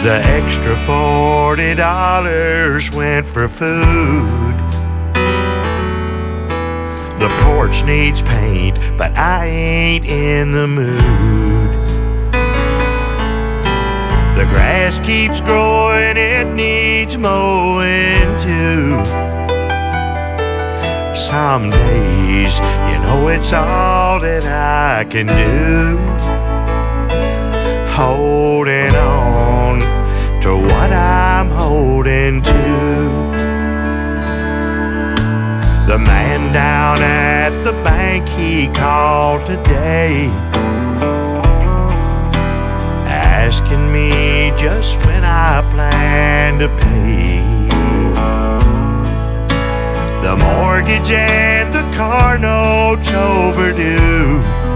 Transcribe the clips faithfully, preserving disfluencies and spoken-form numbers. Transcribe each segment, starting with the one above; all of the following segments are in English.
The extra forty dollars went for food. The porch needs paint, but I ain't in the mood. The grass keeps growing, it needs mowing too. Some days, you know, it's all that I can do. Holding on to what I'm holding to. The man down at the bank, he called today, asking me just when I plan to pay. The mortgage and the car note's overdue.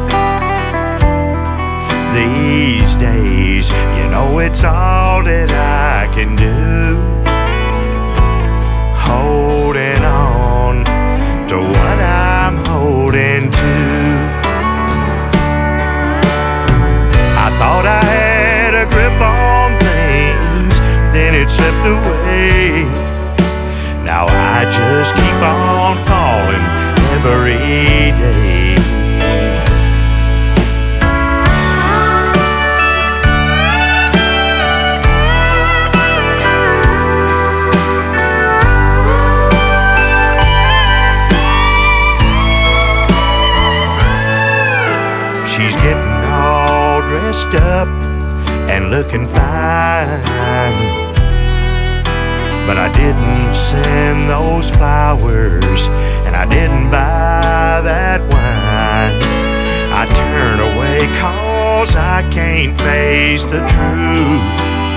These days, you know, it's all that I can do. Holding on to what I'm holding to. I thought I had a grip on things, then it slipped away. Now I just keep on falling every day. She's getting all dressed up and looking fine, but I didn't send those flowers, and I didn't buy that wine. I turn away 'cause I can't face the truth.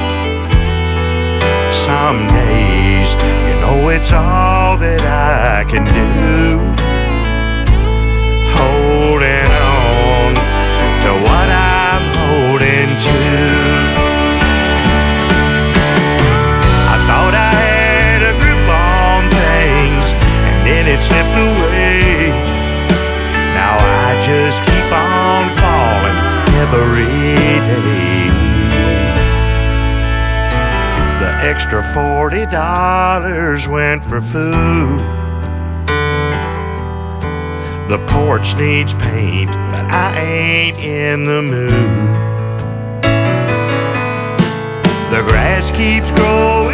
Some days, you know, it's all that I can do. Holding on to what I'm holding to. I thought I had a grip on things, and then it slipped away. Now I just keep on falling every day. The extra forty dollars went for food. The porch needs paint, but I ain't in the mood. The grass keeps growing,